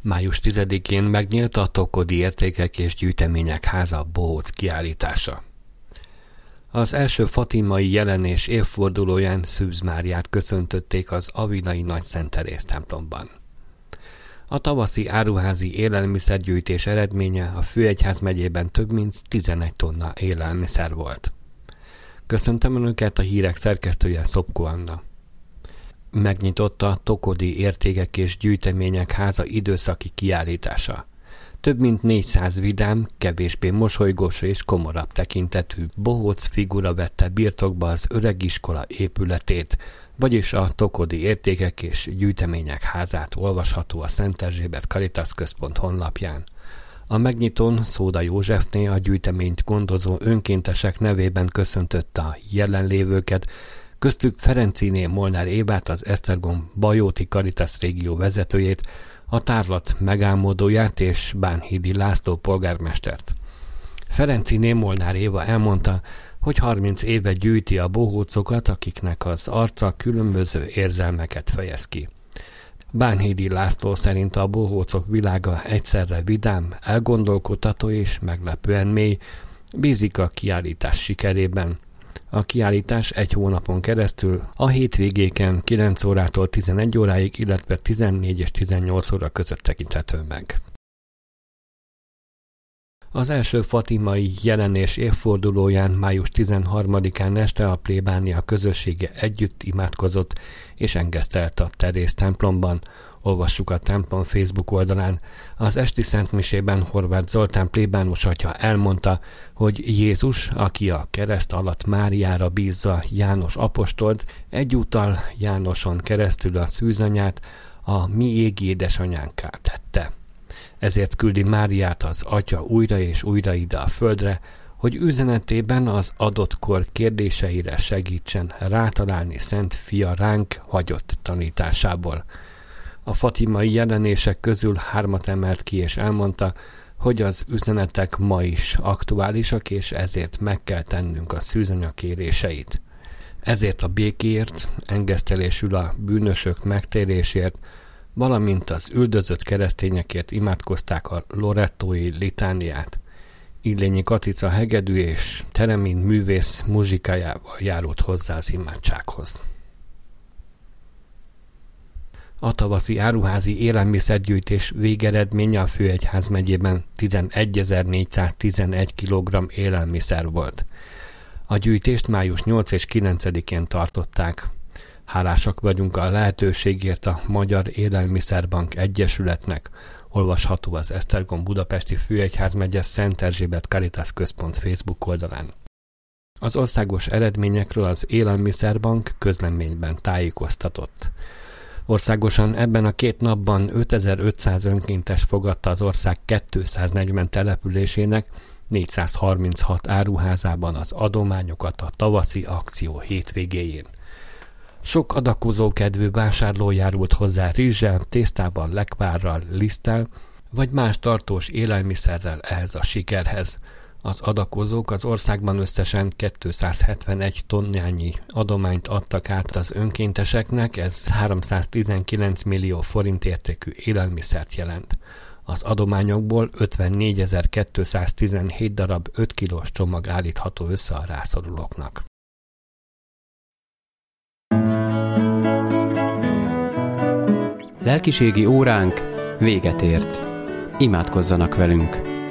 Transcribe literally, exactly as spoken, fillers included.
május tizedikén megnyílt a Tokodi Értékek és Gyűjtemények Háza bohóc kiállítása. Az első fatimai jelenés évfordulóján Szűz Máriát köszöntötték az avilai Nagy Szent Teréz templomban. A tavaszi áruházi élelmiszergyűjtés eredménye a Főegyház megyében több mint tizenegy tonna élelmiszer volt. Köszöntöm Önöket, a hírek szerkesztője Szopko Anna. Megnyitotta a Tokodi Értékek és Gyűjtemények Háza időszaki kiállítása. Több mint négyszáz vidám, kevésbé mosolygós és komorabb tekintetű bohóc figura vette birtokba az öregiskola épületét, vagyis a Tokodi Értékek és Gyűjtemények Házát olvasható a Szent Erzsébet Caritas Központ honlapján. A megnyitón Szóda Józsefné a gyűjteményt gondozó önkéntesek nevében köszöntötte a jelenlévőket, köztük Ferenciné Molnár Évát, az Esztergom Bajóti Caritas régió vezetőjét, a tárlat megálmodóját és Bánhidi László polgármestert. Ferenciné Molnár Éva elmondta, hogy harminc éve gyűjti a bohócokat, akiknek az arca különböző érzelmeket fejez ki. Bánhidi László szerint a bohócok világa egyszerre vidám, elgondolkodtató és meglepően mély, bízik a kiállítás sikerében. A kiállítás egy hónapon keresztül a hétvégéken kilenc órától tizenegy óráig, illetve tizennégy és tizennyolc óra között tekinthető meg. Az első fatimai jelenés évfordulóján május tizenharmadikán este a plébánia közössége együtt imádkozott és engesztelt a Teréz templomban. Olvassuk a templom Facebook oldalán. Az esti szentmisében Horváth Zoltán plébános atya elmondta, hogy Jézus, aki a kereszt alatt Máriára bízza János apostolt, egyúttal Jánoson keresztül a szűzanyát a mi égi édesanyánká tette. Ezért küldi Máriát az atya újra és újra ide a földre, hogy üzenetében az adott kor kérdéseire segítsen rátalálni Szent Fia ránk hagyott tanításából. A fatimai jelenések közül hármat emelt ki és elmondta, hogy az üzenetek ma is aktuálisak, és ezért meg kell tennünk a szűzanya kéréseit. Ezért a békéért, engesztelésül a bűnösök megtérésért, valamint az üldözött keresztényekért imádkozták a lorettói litániát. Illényi Katica hegedű és Teremin művész muzsikájával járult hozzá az imádsághoz. A tavaszi áruházi élelmiszergyűjtés végeredménye a Főegyház megyében tizenegyezer-négyszáztizenegy kilogramm élelmiszer volt. A gyűjtést május nyolcadikán és kilencedikén tartották. Hálásak vagyunk a lehetőségért a Magyar Élelmiszerbank Egyesületnek, olvasható az Esztergom Budapesti Főegyházmegye Szent Erzsébet Caritas Központ Facebook oldalán. Az országos eredményekről az Élelmiszerbank közleményben tájékoztatott. Országosan ebben a két napban ötezer-ötszáz önkéntes fogadta az ország kétszáznegyven településének négyszázharminchat áruházában az adományokat a tavaszi akció hétvégéjén. Sok adakozókedvű vásárló járult hozzá rizssel, tésztával, lekvárral, liszttel, vagy más tartós élelmiszerrel ehhez a sikerhez. Az adakozók az országban összesen kétszázhetvenegy tonnányi adományt adtak át az önkénteseknek, ez háromszáztizenkilenc millió forint értékű élelmiszert jelent. Az adományokból ötvennégyezer-kétszáztizenhét darab öt kilós csomag állítható össze a rászorulóknak. Lelkiségi óránk véget ért. Imádkozzanak velünk!